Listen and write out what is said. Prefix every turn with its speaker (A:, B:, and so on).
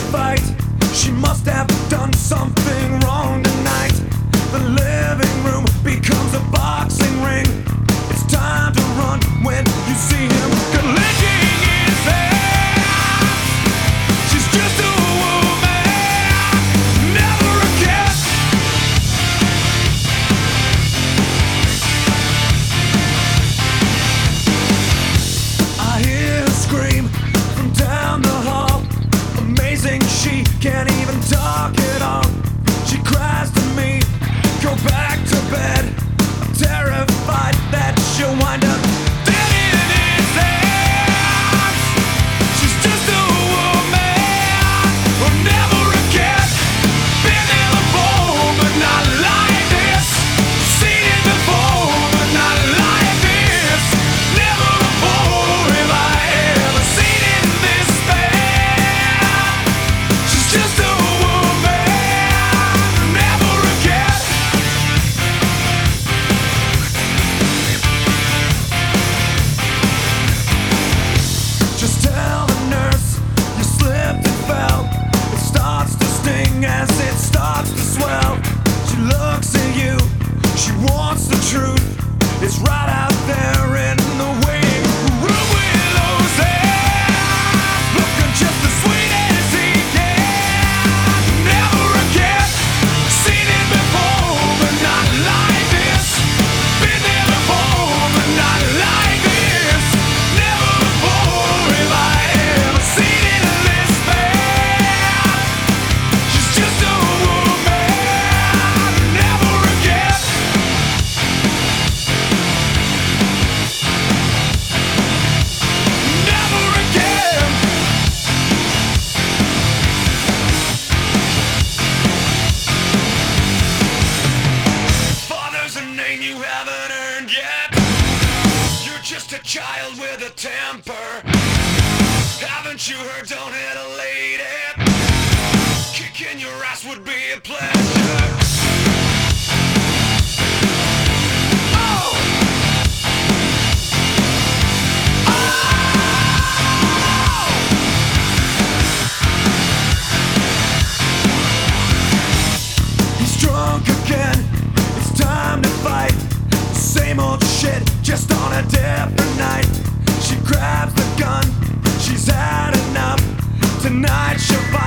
A: fight. She must have done something wrong tonight. The living room becomes a boxing ring. It's time to run when you see him licking his ass. She's just a woman, never a cat. I hear her scream from down the hall. Amazing, she can't even talk at all. She cries to me, go back to bed. I'm terrified that she'll wind up dead in his hands. She's just a woman, or never a cat. Been there before, but not like this. Seen it before, but not like this. Never before have I ever seen it this bad. She's just a woman, never a cat. Just tell the nurse you slipped and fell. It starts to sting as it starts to swell. She looks at you, she wants the truth. It's right out there in the waiting room with those hands, looking just as sweet as he can. Never again, seen it before, but not like this. Been there before, but not like this. Never before have I ever seen it this bad. She's just a woman, never again. Never again. Father's a name you haven't earned yet. You're just a child with a temper. Haven't you heard, don't hit a lady? Kicking your ass would be a pleasure. Oh! He's drunk again, it's time to fight. Same old shit, just on a different night. She grabs the gun, she's had enough. Tonight she'll fight.